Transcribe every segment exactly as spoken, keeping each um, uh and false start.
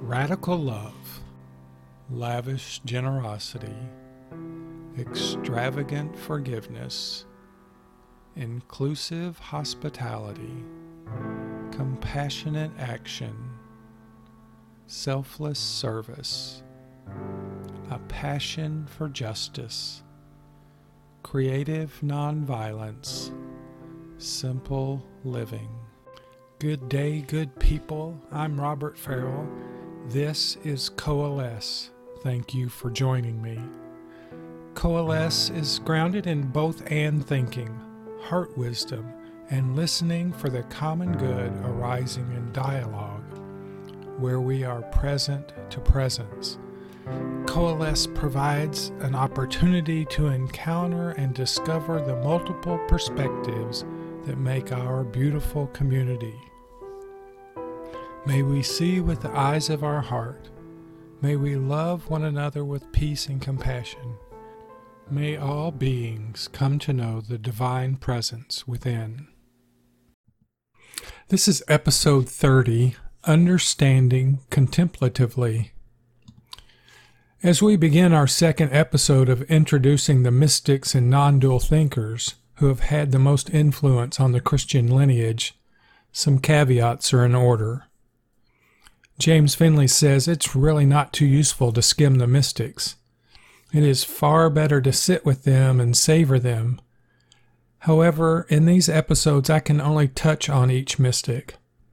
Radical love, lavish generosity, extravagant forgiveness, inclusive hospitality, compassionate action, selfless service, a passion for justice, creative nonviolence, simple living. Good day, good people. I'm Robert Farrell. This is Coalesce. Thank you for joining me. Coalesce is grounded in both and thinking, heart wisdom, and listening for the common good arising in dialogue, where we are present to presence. Coalesce provides an opportunity to encounter and discover the multiple perspectives that make our beautiful community. May we see with the eyes of our heart. May we love one another with peace and compassion. May all beings come to know the divine presence within. This is episode thirty, Understanding Contemplatively. As we begin our second episode of introducing the mystics and non-dual thinkers who have had the most influence on the Christian lineage, some caveats are in order. James Finley says it's really not too useful to skim the mystics. It is far better to sit with them and savor them. However, in these episodes I can only touch on each mystic.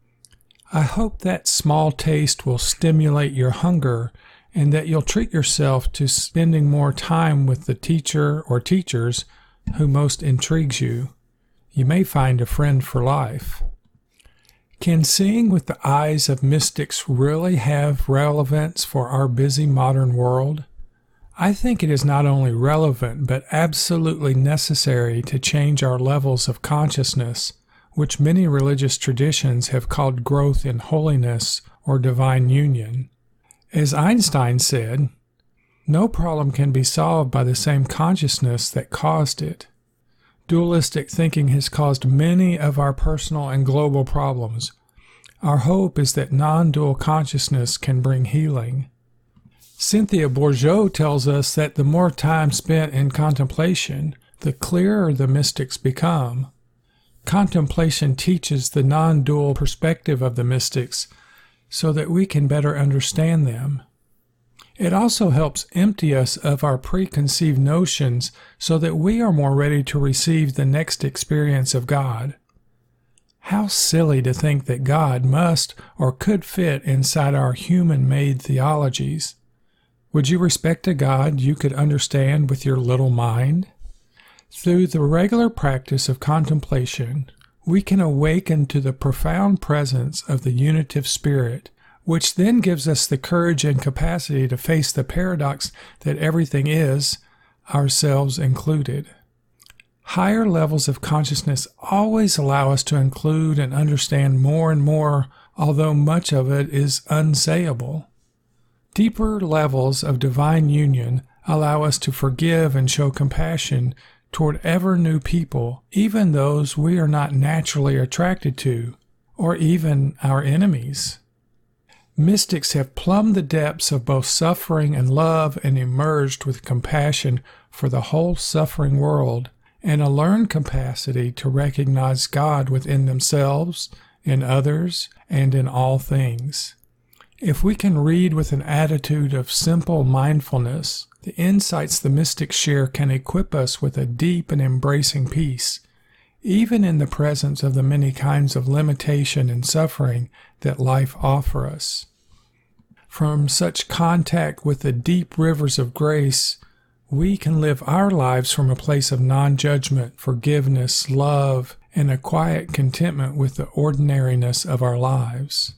I hope that small taste will stimulate your hunger and that you'll treat yourself to spending more time with the teacher or teachers who most intrigues you. You may find a friend for life. Can seeing with the eyes of mystics really have relevance for our busy modern world? I think it is not only relevant, but absolutely necessary to change our levels of consciousness, which many religious traditions have called growth in holiness or divine union. As Einstein said, no problem can be solved by the same consciousness that caused it. Dualistic thinking has caused many of our personal and global problems. Our hope is that non-dual consciousness can bring healing. Cynthia Bourgeault tells us that the more time spent in contemplation, the clearer the mystics become. Contemplation teaches the non-dual perspective of the mystics so that we can better understand them. It also helps empty us of our preconceived notions so that we are more ready to receive the next experience of God. How silly to think that God must or could fit inside our human-made theologies. Would you respect a God you could understand with your little mind? Through the regular practice of contemplation, we can awaken to the profound presence of the unitive Spirit, which then gives us the courage and capacity to face the paradox that everything is, ourselves included. Higher levels of consciousness always allow us to include and understand more and more, although much of it is unsayable. Deeper levels of divine union allow us to forgive and show compassion toward ever new people, even those we are not naturally attracted to, or even our enemies. Mystics have plumbed the depths of both suffering and love and emerged with compassion for the whole suffering world and a learned capacity to recognize God within themselves, in others, and in all things. If we can read with an attitude of simple mindfulness, the insights the mystics share can equip us with a deep and embracing peace, even in the presence of the many kinds of limitation and suffering that life offers us. From such contact with the deep rivers of grace, we can live our lives from a place of non-judgment, forgiveness, love, and a quiet contentment with the ordinariness of our lives.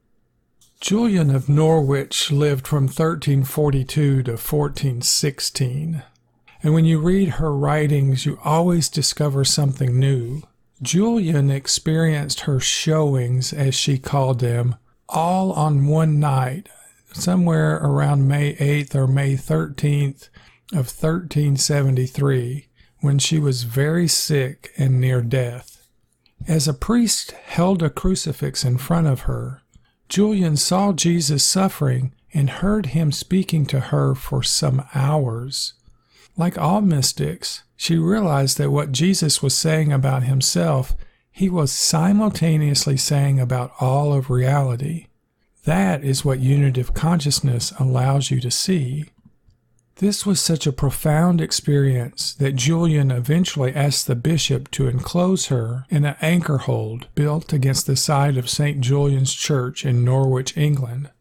Julian of Norwich lived from thirteen forty-two to fourteen sixteen. And when you read her writings, you always discover something new. Julian experienced her showings, as she called them, all on one night, somewhere around May eighth or May thirteenth of thirteen seventy-three, when she was very sick and near death. As a priest held a crucifix in front of her, Julian saw Jesus suffering and heard him speaking to her for some hours. Like all mystics, she realized that what Jesus was saying about himself, he was simultaneously saying about all of reality. That is what unitive consciousness allows you to see. This was such a profound experience that Julian eventually asked the bishop to enclose her in an anchor hold built against the side of Saint Julian's Church in Norwich, England.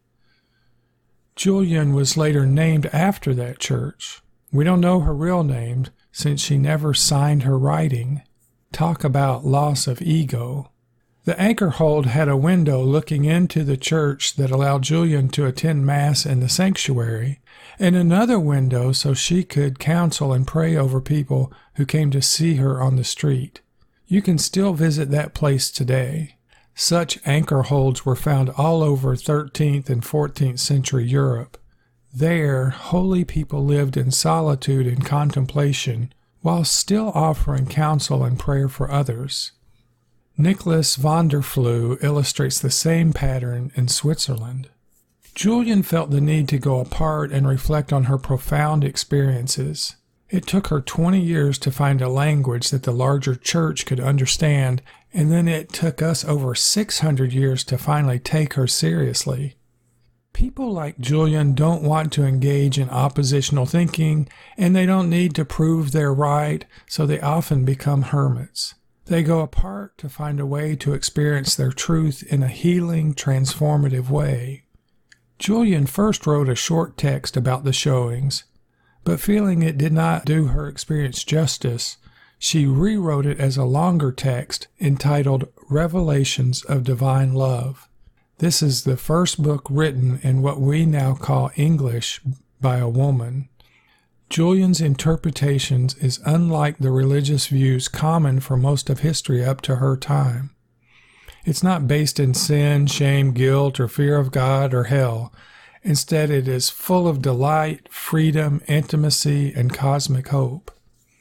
Julian was later named after that church. We don't know her real name since she never signed her writing. Talk about loss of ego. The anchor hold had a window looking into the church that allowed Julian to attend Mass in the sanctuary, and another window so she could counsel and pray over people who came to see her on the street. You can still visit that place today. Such anchor holds were found all over thirteenth and fourteenth century Europe. There, holy people lived in solitude and contemplation, while still offering counsel and prayer for others. Nicholas van der Flue illustrates the same pattern in Switzerland. Julian felt the need to go apart and reflect on her profound experiences. It took her twenty years to find a language that the larger church could understand, and then it took us over six hundred years to finally take her seriously. People like Julian don't want to engage in oppositional thinking, and they don't need to prove they're right, so they often become hermits. They go apart to find a way to experience their truth in a healing, transformative way. Julian first wrote a short text about the showings, but feeling it did not do her experience justice, she rewrote it as a longer text entitled Revelations of Divine Love. This is the first book written in what we now call English by a woman. Julian's interpretations is unlike the religious views common for most of history up to her time. It's not based in sin, shame, guilt, or fear of God or hell. Instead, it is full of delight, freedom, intimacy, and cosmic hope.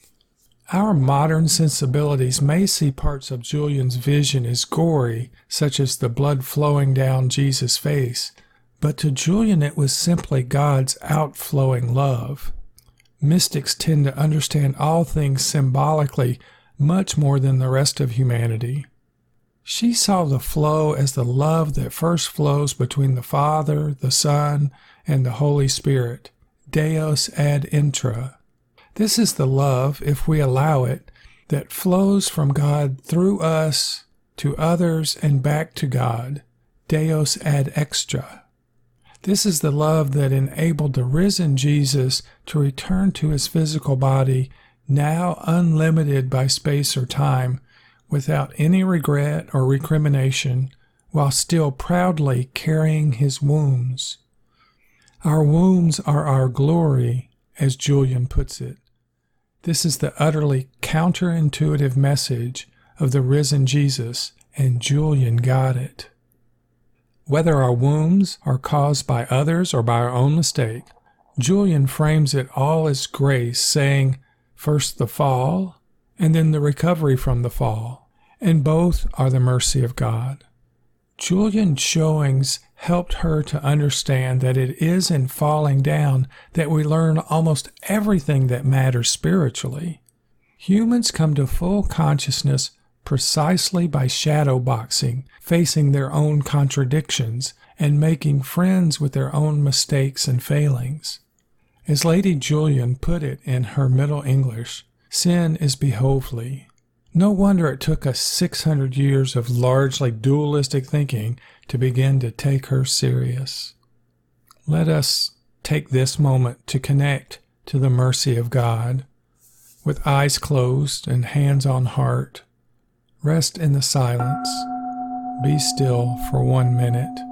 Our modern sensibilities may see parts of Julian's vision as gory, such as the blood flowing down Jesus' face, but to Julian it was simply God's outflowing love. Mystics tend to understand all things symbolically much more than the rest of humanity. She saw the flow as the love that first flows between the Father, the Son, and the Holy Spirit, Deus ad intra. This is the love, if we allow it, that flows from God through us to others and back to God, Deus ad extra. This is the love that enabled the risen Jesus to return to his physical body, now unlimited by space or time, without any regret or recrimination, while still proudly carrying his wounds. Our wounds are our glory, as Julian puts it. This is the utterly counterintuitive message of the risen Jesus, and Julian got it. Whether our wounds are caused by others or by our own mistake, Julian frames it all as grace, saying, first the fall, and then the recovery from the fall, and both are the mercy of God. Julian's showings helped her to understand that it is in falling down that we learn almost everything that matters spiritually. Humans come to full consciousness precisely by shadow boxing, facing their own contradictions, and making friends with their own mistakes and failings. As Lady Julian put it in her Middle English, sin is behovely. No wonder it took us six hundred years of largely dualistic thinking to begin to take her serious. Let us take this moment to connect to the mercy of God. With eyes closed and hands on heart, rest in the silence. Be still for one minute.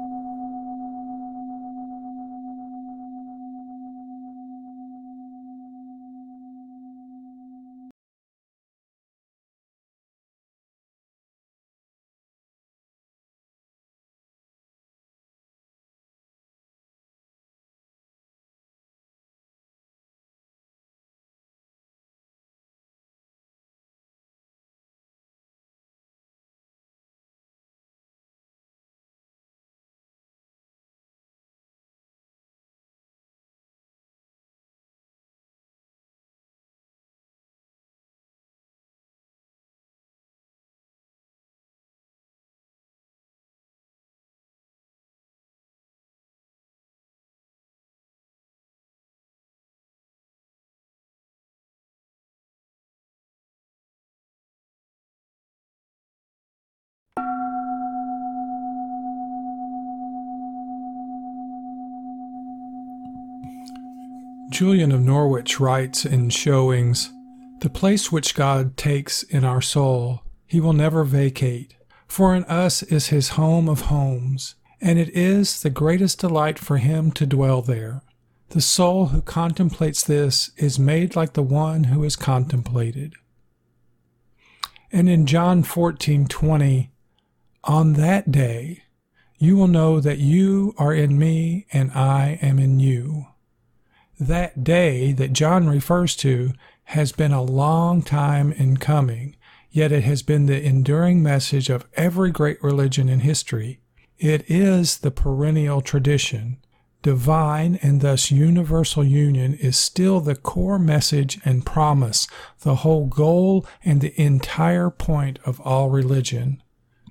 Julian of Norwich writes in Showings, "The place which God takes in our soul, he will never vacate, for in us is his home of homes, and it is the greatest delight for him to dwell there. The soul who contemplates this is made like the one who is contemplated." And in John fourteen twenty, "On that day you will know that you are in me and I am in you." That day that John refers to has been a long time in coming, yet it has been the enduring message of every great religion in history. It is the perennial tradition. Divine and thus universal union is still the core message and promise, the whole goal and the entire point of all religion.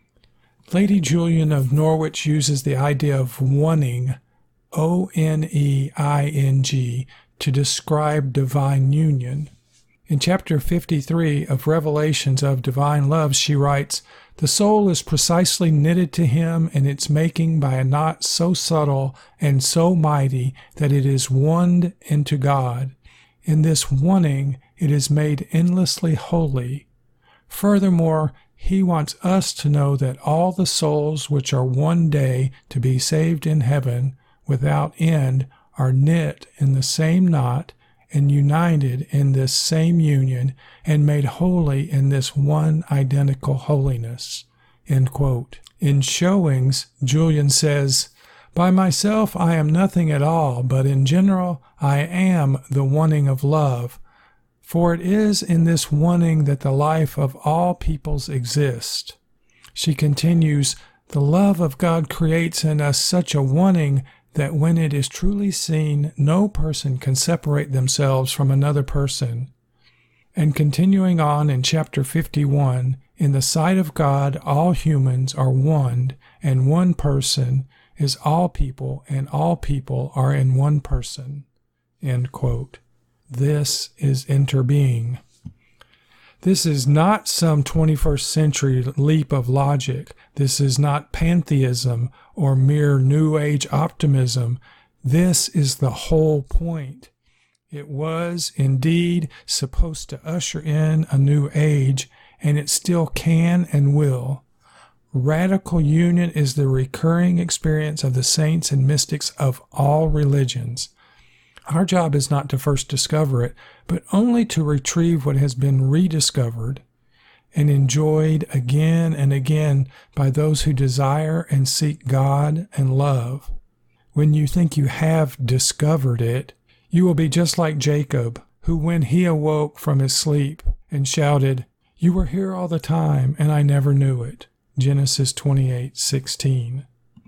Lady Julian of Norwich uses the idea of oneing, O N E I N G, to describe divine union. In chapter fifty-three of Revelations of Divine Love, she writes, "The soul is precisely knitted to him in its making by a knot so subtle and so mighty that it is oned into God. In this oneing, it is made endlessly holy. Furthermore, he wants us to know that all the souls which are one day to be saved in heaven without end are knit in the same knot and united in this same union and made holy in this one identical holiness." End quote. In Showings, Julian says, "By myself I am nothing at all, but in general I am the oneing of love. For it is in this oneing that the life of all peoples exists." She continues, "The love of God creates in us such a oneing that when it is truly seen, no person can separate themselves from another person." And continuing on in chapter fifty-one, "In the sight of God all humans are one, and one person is all people, and all people are in one person." End quote. This is interbeing. This is not some twenty-first century leap of logic. This is not pantheism or mere New Age optimism. This is the whole point. It was indeed supposed to usher in a new age, and it still can and will. Radical union is the recurring experience of the saints and mystics of all religions. Our job is not to first discover it, but only to retrieve what has been rediscovered and enjoyed again and again by those who desire and seek God and love. When you think you have discovered it, you will be just like Jacob, who when he awoke from his sleep and shouted, "You were here all the time, and I never knew it." Genesis twenty-eight sixteen.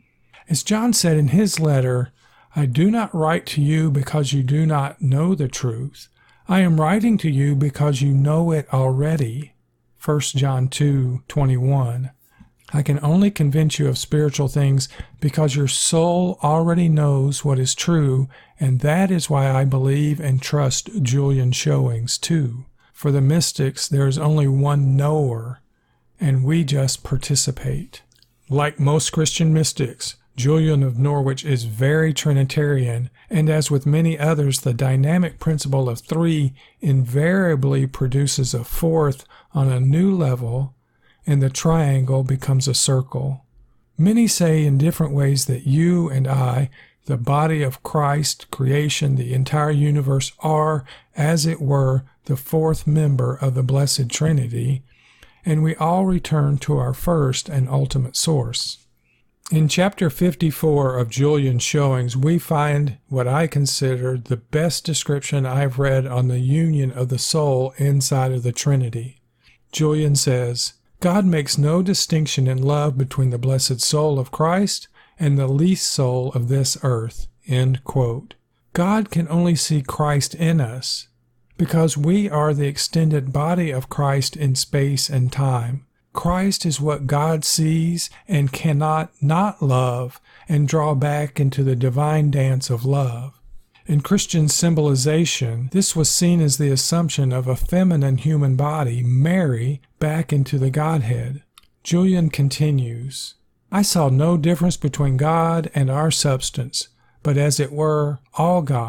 As John said in his letter, "I do not write to you because you do not know the truth. I am writing to you because you know it already." First John two twenty-one. I can only convince you of spiritual things because your soul already knows what is true, and that is why I believe and trust Julian Showings too. For the mystics, there is only one knower, and we just participate. Like most Christian mystics, Julian of Norwich is very Trinitarian, and as with many others, the dynamic principle of three invariably produces a fourth on a new level, and the triangle becomes a circle. Many say in different ways that you and I, the body of Christ, creation, the entire universe, are, as it were, the fourth member of the Blessed Trinity, and we all return to our first and ultimate source. In chapter fifty-four of Julian Showings, we find what I consider the best description I've read on the union of the soul inside of the Trinity. Julian says, "God makes no distinction in love between the blessed soul of Christ and the least soul of this earth." End quote. God can only see Christ in us because we are the extended body of Christ in space and time. Christ is what God sees and cannot not love and draw back into the divine dance of love. In Christian symbolization, this was seen as the assumption of a feminine human body, Mary, back into the Godhead. Julian continues, "I saw no difference between God and our substance, but as it were, all God,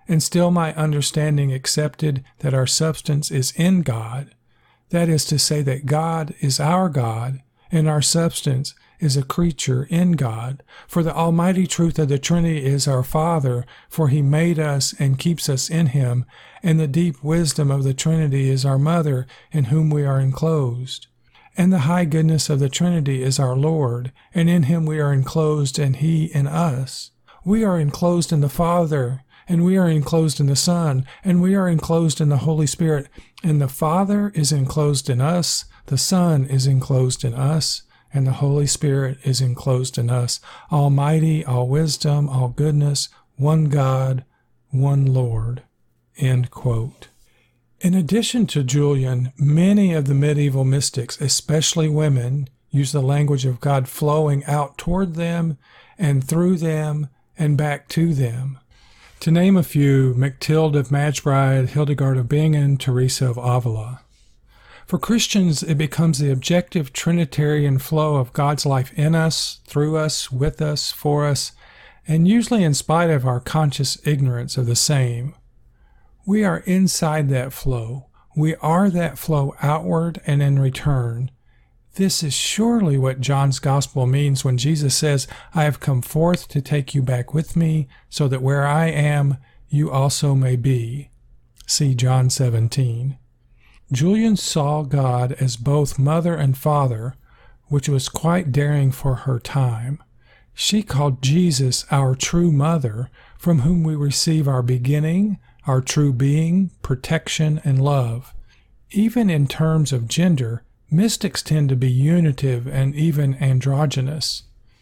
and still my understanding accepted that our substance is in God, that is to say that God is our God, and our substance is a creature in God. For the almighty truth of the Trinity is our Father, for he made us and keeps us in him, and the deep wisdom of the Trinity is our Mother, in whom we are enclosed. And the high goodness of the Trinity is our Lord, and in him we are enclosed, and he in us. We are enclosed in the Father, and we are enclosed in the Son, and we are enclosed in the Holy Spirit. And the Father is enclosed in us, the Son is enclosed in us, and the Holy Spirit is enclosed in us. Almighty, all wisdom, all goodness, one God, one Lord. End quote. In addition to Julian, many of the medieval mystics, especially women, use the language of God flowing out toward them and through them and back to them. To name a few, Mechtilde of Magbride, Hildegard of Bingen, Teresa of Avila. For Christians, it becomes the objective Trinitarian flow of God's life in us, through us, with us, for us, and usually in spite of our conscious ignorance of the same. We are inside that flow. We are that flow outward and in return. This is surely what John's Gospel means when Jesus says, I have come forth to take you back with me, so that where I am, you also may be. See John seventeen. Julian saw God as both mother and father, which was quite daring for her time. She called Jesus our true mother, from whom we receive our beginning, our true being, protection, and love. Even in terms of gender, mystics tend to be unitive and even androgynous.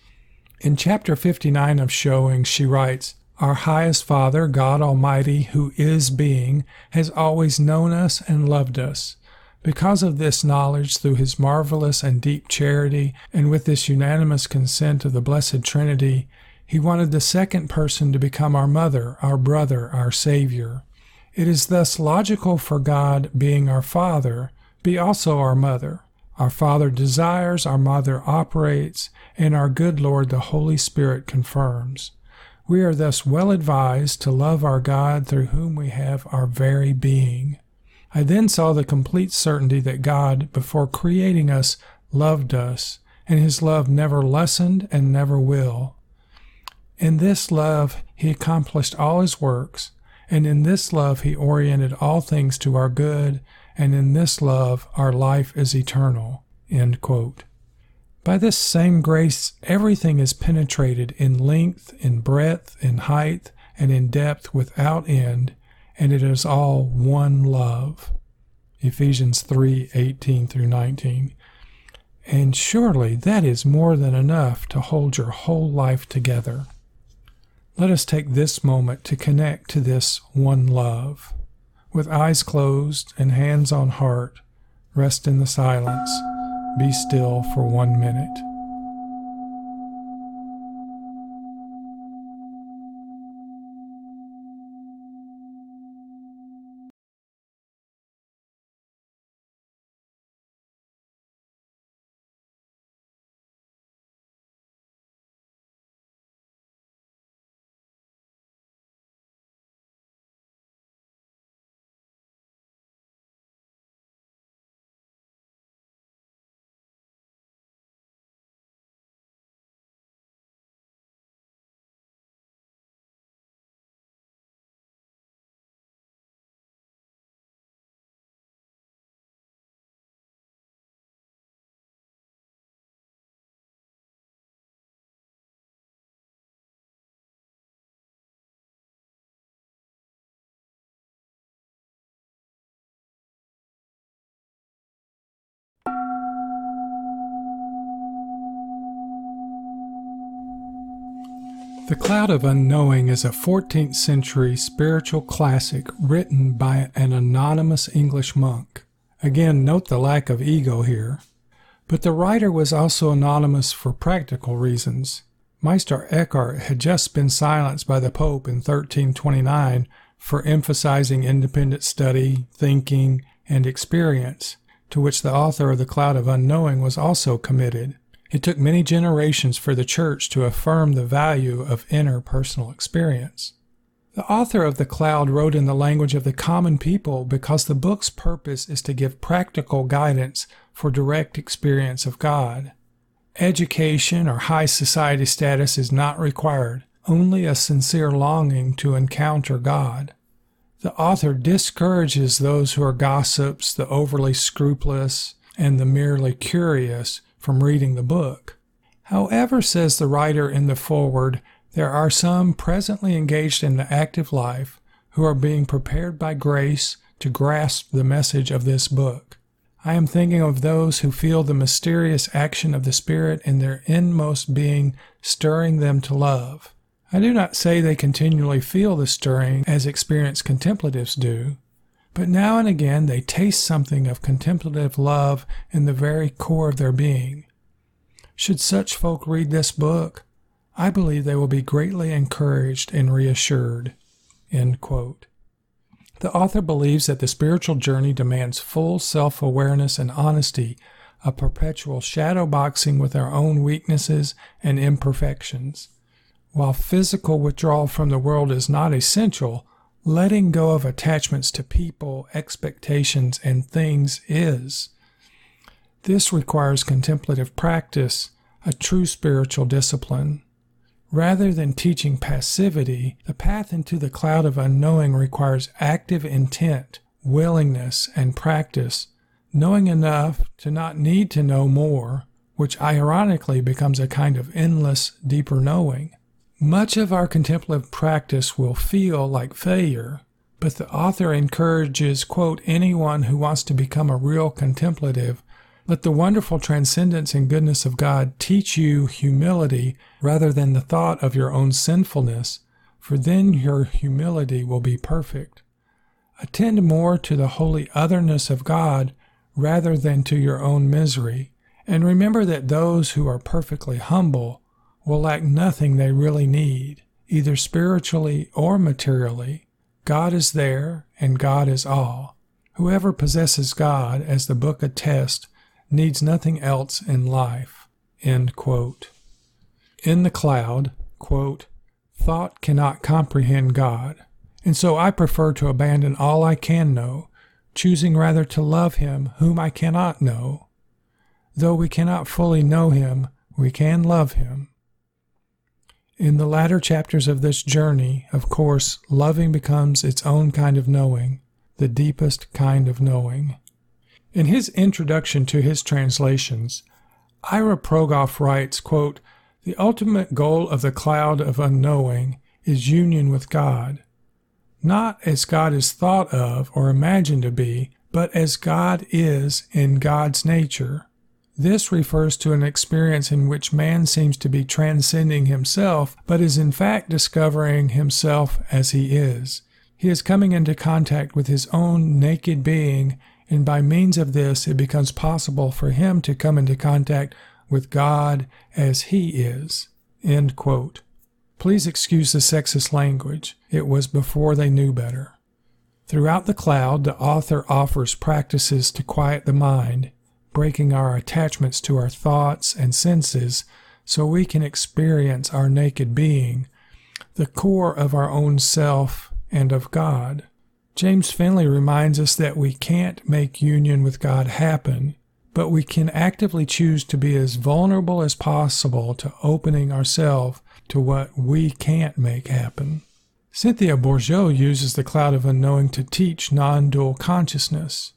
In chapter fifty-nine of Showing, she writes, Our highest Father, God Almighty, who is being, has always known us and loved us. Because of this knowledge, through his marvelous and deep charity, and with this unanimous consent of the Blessed Trinity, he wanted the second person to become our mother, our brother, our Savior. It is thus logical for God, being our Father, be also our mother. Our Father desires, our Mother operates, and our good Lord the Holy Spirit confirms. We are thus well advised to love our God through whom we have our very being. I then saw the complete certainty that God, before creating us, loved us, and his love never lessened and never will. In this love he accomplished all his works, and in this love he oriented all things to our good, and in this love our life is eternal. End quote. By this same grace, everything is penetrated in length, in breadth, in height, and in depth without end, and it is all one love. Ephesians three eighteen through nineteen. And surely that is more than enough to hold your whole life together. Let us take this moment to connect to this one love. With eyes closed and hands on heart, rest in the silence. Be still for one minute. The Cloud of Unknowing is a fourteenth century spiritual classic written by an anonymous English monk. Again, note the lack of ego here. But the writer was also anonymous for practical reasons. Meister Eckhart had just been silenced by the Pope in thirteen twenty-nine for emphasizing independent study, thinking, and experience, to which the author of The Cloud of Unknowing was also committed. It took many generations for the Church to affirm the value of inner personal experience. The author of The Cloud wrote in the language of the common people because the book's purpose is to give practical guidance for direct experience of God. Education or high society status is not required, only a sincere longing to encounter God. The author discourages those who are gossips, the overly scrupulous, and the merely curious from reading the book. However, says the writer in the foreword, there are some presently engaged in the active life who are being prepared by grace to grasp the message of this book. I am thinking of those who feel the mysterious action of the Spirit in their inmost being stirring them to love. I do not say they continually feel the stirring as experienced contemplatives do, but now and again they taste something of contemplative love in the very core of their being. Should such folk read this book, I believe they will be greatly encouraged and reassured." End quote. The author believes that the spiritual journey demands full self-awareness and honesty, a perpetual shadow boxing with our own weaknesses and imperfections. While physical withdrawal from the world is not essential, letting go of attachments to people, expectations, and things is. This requires contemplative practice, a true spiritual discipline. Rather than teaching passivity, the path into the cloud of unknowing requires active intent, willingness, and practice, knowing enough to not need to know more, which ironically becomes a kind of endless, deeper knowing. Much of our contemplative practice will feel like failure, but the author encourages, quote, anyone who wants to become a real contemplative, let the wonderful transcendence and goodness of God teach you humility rather than the thought of your own sinfulness, for then your humility will be perfect. Attend more to the holy otherness of God rather than to your own misery, and remember that those who are perfectly humble will lack nothing they really need, either spiritually or materially. God is there, and God is all. Whoever possesses God, as the book attests, needs nothing else in life. End quote. In the cloud, quote, thought cannot comprehend God, and so I prefer to abandon all I can know, choosing rather to love him whom I cannot know. Though we cannot fully know him, we can love him. In the latter chapters of this journey, of course, loving becomes its own kind of knowing, the deepest kind of knowing. In his introduction to his translations, Ira Progoff writes, quote, the ultimate goal of the cloud of unknowing is union with God, not as God is thought of or imagined to be, but as God is in God's nature. This refers to an experience in which man seems to be transcending himself, but is in fact discovering himself as he is. He is coming into contact with his own naked being, and by means of this it becomes possible for him to come into contact with God as he is. End quote. Please excuse the sexist language. It was before they knew better. Throughout the cloud, the author offers practices to quiet the mind, breaking our attachments to our thoughts and senses so we can experience our naked being, the core of our own self and of God. James Finley reminds us that we can't make union with God happen, but we can actively choose to be as vulnerable as possible to opening ourselves to what we can't make happen. Cynthia Bourgeault uses the cloud of unknowing to teach non-dual consciousness.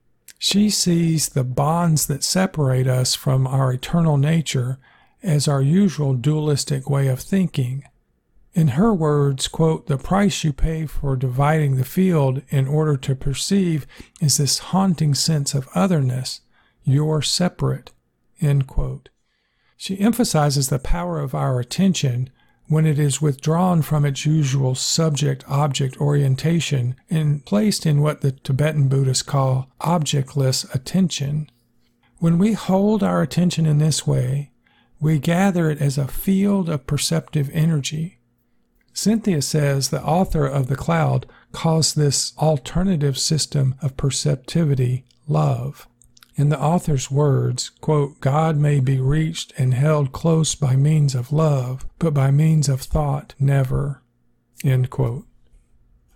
She sees the bonds that separate us from our eternal nature as our usual dualistic way of thinking. In her words, quote, the price you pay for dividing the field in order to perceive is this haunting sense of otherness. You're separate, end quote. She emphasizes the power of our attention when it is withdrawn from its usual subject-object orientation and placed in what the Tibetan Buddhists call objectless attention. When we hold our attention in this way, we gather it as a field of perceptive energy. Cynthia says the author of The Cloud calls this alternative system of perceptivity love. In the author's words, quote, God may be reached and held close by means of love, but by means of thought, never, end quote.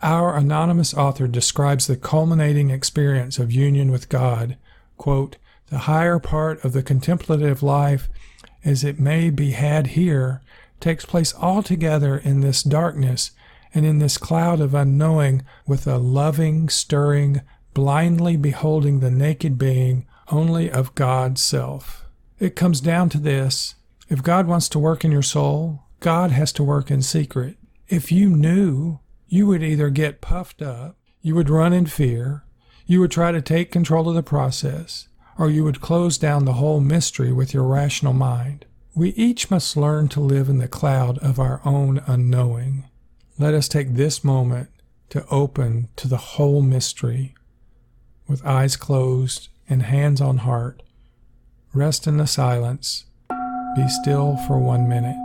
Our anonymous author describes the culminating experience of union with God, quote, "The higher part of the contemplative life, as it may be had here, takes place altogether in this darkness and in this cloud of unknowing, with a loving, stirring, blindly beholding the naked being only of God's self." It comes down to this: if God wants to work in your soul, God has to work in secret. If you knew, you would either get puffed up, you would run in fear, you would try to take control of the process, or you would close down the whole mystery with your rational mind. We each must learn to live in the cloud of our own unknowing. Let us take this moment to open to the whole mystery. With eyes closed and hands on heart, rest in the silence. Be still for one minute.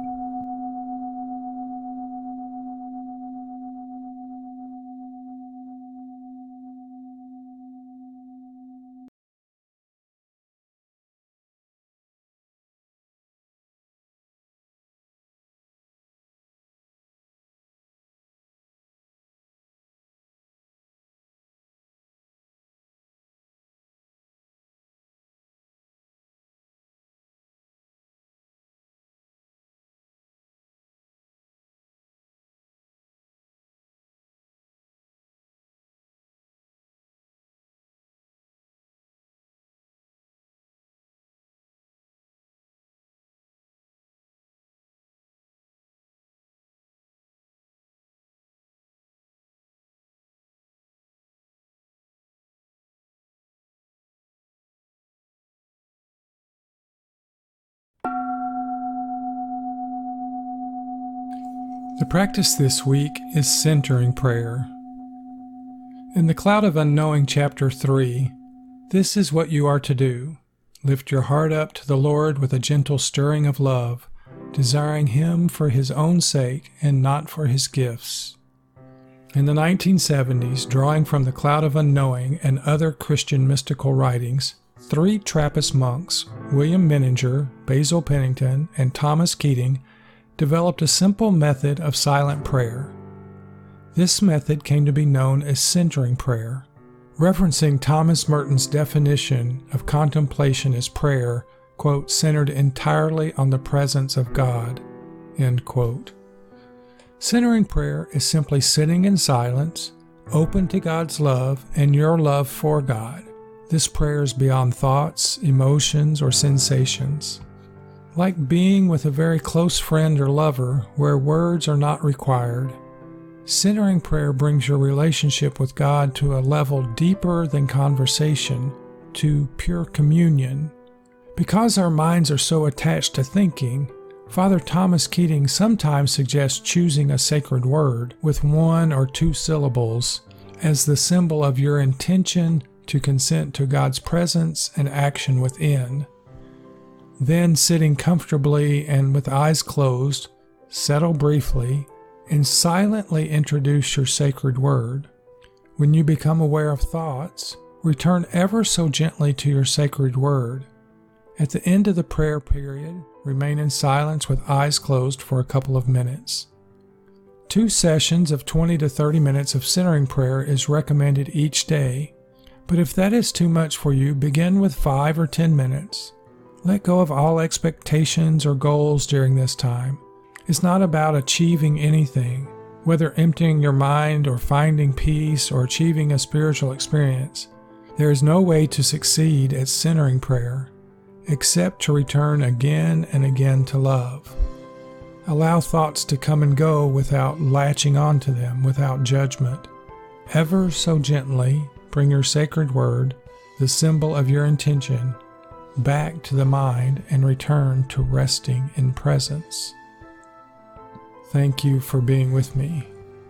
The practice this week is centering prayer. In the Cloud of Unknowing, Chapter three, this is what you are to do. Lift your heart up to the Lord with a gentle stirring of love, desiring Him for His own sake and not for His gifts. In the nineteen seventies, drawing from the Cloud of Unknowing and other Christian mystical writings, three Trappist monks, William Menninger, Basil Pennington, and Thomas Keating, developed a simple method of silent prayer. This method came to be known as centering prayer, referencing Thomas Merton's definition of contemplation as prayer, quote, "centered entirely on the presence of God," end quote. Centering prayer is simply sitting in silence, open to God's love and your love for God. This prayer is beyond thoughts, emotions, or sensations. Like being with a very close friend or lover where words are not required, centering prayer brings your relationship with God to a level deeper than conversation, to pure communion. Because our minds are so attached to thinking, Father Thomas Keating sometimes suggests choosing a sacred word with one or two syllables as the symbol of your intention to consent to God's presence and action within. Then, sitting comfortably and with eyes closed, settle briefly and silently introduce your sacred word. When you become aware of thoughts, return ever so gently to your sacred word. At the end of the prayer period, remain in silence with eyes closed for a couple of minutes. Two sessions of twenty to thirty minutes of centering prayer is recommended each day, but if that is too much for you, begin with five or ten minutes. Let go of all expectations or goals during this time. It's not about achieving anything, whether emptying your mind or finding peace or achieving a spiritual experience. There is no way to succeed at centering prayer, except to return again and again to love. Allow thoughts to come and go without latching onto them, without judgment. Ever so gently bring your sacred word, the symbol of your intention, back to the mind and return to resting in presence. Thank you for being with me.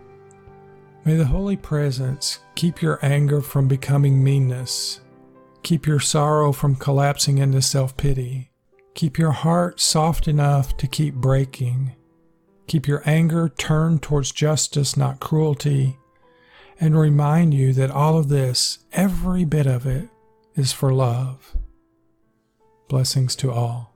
May the Holy Presence keep your anger from becoming meanness. Keep your sorrow from collapsing into self-pity. Keep your heart soft enough to keep breaking. Keep your anger turned towards justice, not cruelty. And remind you that all of this, every bit of it, is for love. Blessings to all.